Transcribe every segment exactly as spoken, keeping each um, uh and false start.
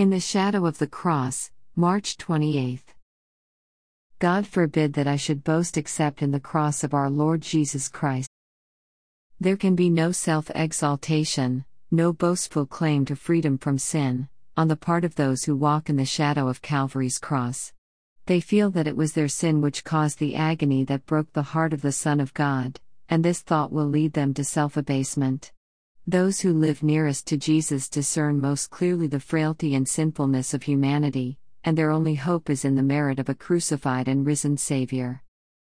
In the Shadow of the Cross, March twenty-eighth. God forbid that I should boast except in the cross of our Lord Jesus Christ. There can be no self-exaltation, no boastful claim to freedom from sin, on the part of those who walk in the shadow of Calvary's cross. They feel that it was their sin which caused the agony that broke the heart of the Son of God, and this thought will lead them to self-abasement. Those who live nearest to Jesus discern most clearly the frailty and sinfulness of humanity, and their only hope is in the merit of a crucified and risen Savior.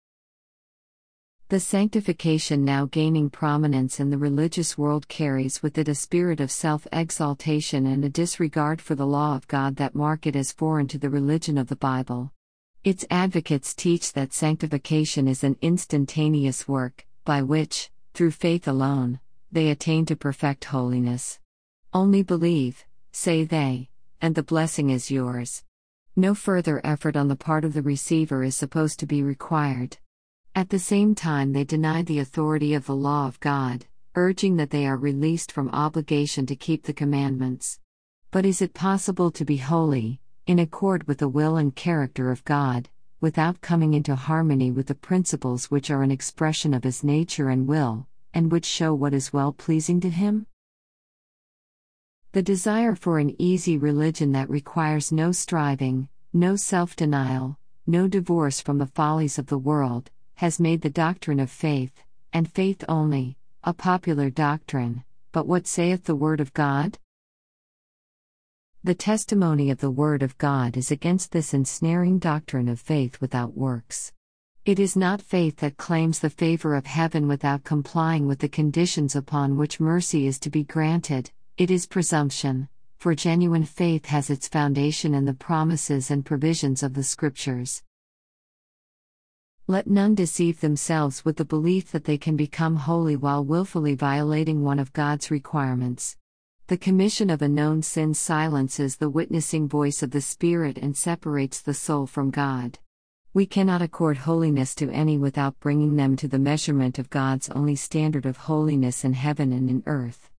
The sanctification now gaining prominence in the religious world carries with it a spirit of self-exaltation and a disregard for the law of God that mark it as foreign to the religion of the Bible. Its advocates teach that sanctification is an instantaneous work, by which, through faith alone, they attain to perfect holiness. Only believe, say they, and the blessing is yours. No further effort on the part of the receiver is supposed to be required. At the same time, they deny the authority of the law of God, urging that they are released from obligation to keep the commandments. But is it possible to be holy, in accord with the will and character of God, without coming into harmony with the principles which are an expression of His nature and will, and which show what is well-pleasing to Him? The desire for an easy religion that requires no striving, no self-denial, no divorce from the follies of the world, has made the doctrine of faith, and faith only, a popular doctrine. But what saith the Word of God? The testimony of the Word of God is against this ensnaring doctrine of faith without works. It is not faith that claims the favor of heaven without complying with the conditions upon which mercy is to be granted. It is presumption, for genuine faith has its foundation in the promises and provisions of the Scriptures. Let none deceive themselves with the belief that they can become holy while willfully violating one of God's requirements. The commission of a known sin silences the witnessing voice of the Spirit and separates the soul from God. We cannot accord holiness to any without bringing them to the measurement of God's only standard of holiness in heaven and in earth.